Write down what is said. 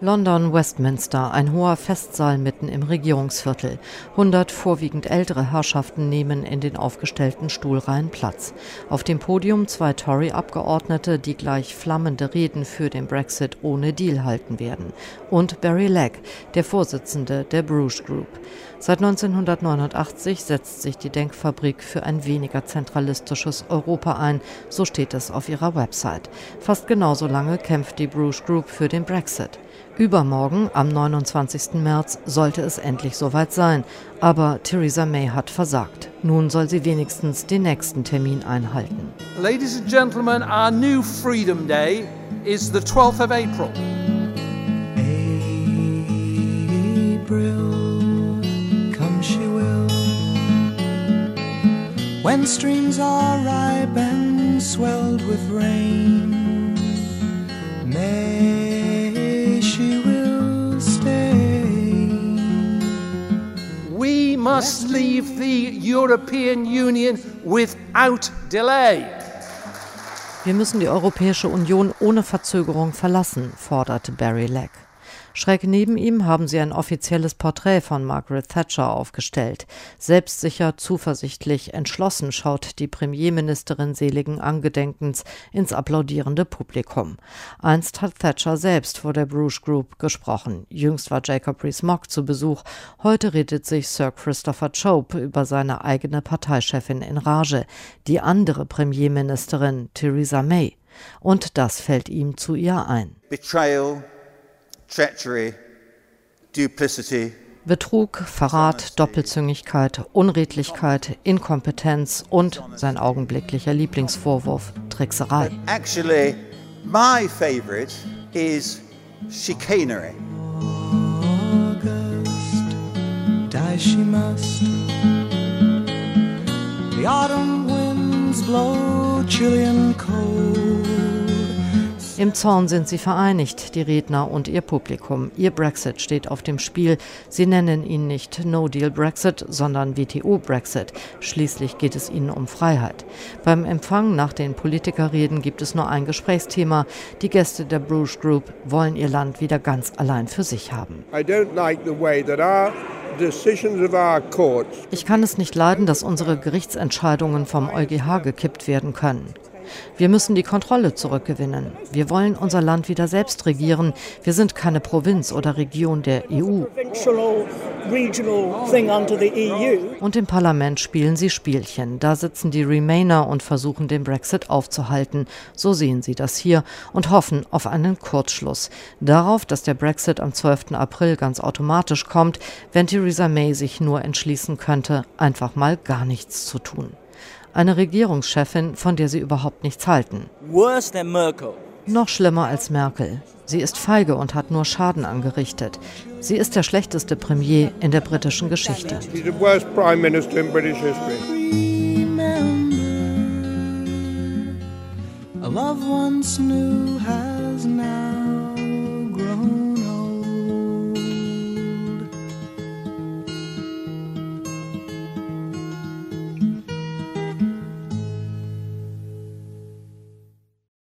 London Westminster, ein hoher Festsaal mitten im Regierungsviertel. 100 vorwiegend ältere Herrschaften nehmen in den aufgestellten Stuhlreihen Platz. Auf dem Podium 2 Tory-Abgeordnete, die gleich flammende Reden für den Brexit ohne Deal halten werden. Und Barry Legg, der Vorsitzende der Bruce Group. Seit 1989 setzt sich die Denkfabrik für ein weniger zentralistisches Europa ein, so steht es auf ihrer Website. Fast genauso lange kämpft die Bruce Group für den Brexit. Übermorgen, am 29. März, sollte es endlich soweit sein. Aber Theresa May hat versagt. Nun soll sie wenigstens den nächsten Termin einhalten. Ladies and gentlemen, our new Freedom Day is the 12th of April. April, come she will. When streams are ripe and swelled with rain, May she will stay. We must leave the European Union without delay. Wir müssen die Europäische Union ohne Verzögerung verlassen, forderte Barry Legg. Schräg neben ihm haben sie ein offizielles Porträt von Margaret Thatcher aufgestellt. Selbstsicher, zuversichtlich, entschlossen schaut die Premierministerin seligen Angedenkens ins applaudierende Publikum. Einst hat Thatcher selbst vor der Bruce Group gesprochen. Jüngst war Jacob Rees-Mogg zu Besuch. Heute redet sich Sir Christopher Chope über seine eigene Parteichefin in Rage, die andere Premierministerin Theresa May. Und das fällt ihm zu ihr ein. Betrayal. Treachery, duplicity. Betrug, Verrat, Doppelzüngigkeit, Unredlichkeit, Inkompetenz und sein augenblicklicher Lieblingsvorwurf, Trickserei. Actually, my favorite is chicanery. August, die she must. The autumn winds blow chilly and cold. Im Zorn sind sie vereinigt, die Redner und ihr Publikum. Ihr Brexit steht auf dem Spiel. Sie nennen ihn nicht No-Deal-Brexit, sondern WTO-Brexit. Schließlich geht es ihnen um Freiheit. Beim Empfang nach den Politikerreden gibt es nur ein Gesprächsthema. Die Gäste der Bruce Group wollen ihr Land wieder ganz allein für sich haben. Ich kann es nicht leiden, dass unsere Gerichtsentscheidungen vom EuGH gekippt werden können. Wir müssen die Kontrolle zurückgewinnen. Wir wollen unser Land wieder selbst regieren. Wir sind keine Provinz oder Region der EU. Und im Parlament spielen sie Spielchen. Da sitzen die Remainer und versuchen, den Brexit aufzuhalten. So sehen sie das hier und hoffen auf einen Kurzschluss. Darauf, dass der Brexit am 12. April ganz automatisch kommt, wenn Theresa May sich nur entschließen könnte, einfach mal gar nichts zu tun. Eine Regierungschefin, von der sie überhaupt nichts halten. Worse than Merkel. Noch schlimmer als Merkel. Sie ist feige und hat nur Schaden angerichtet. Sie ist der schlechteste Premier in der britischen Geschichte. She's the worst Prime Minister in British history. A love once new has now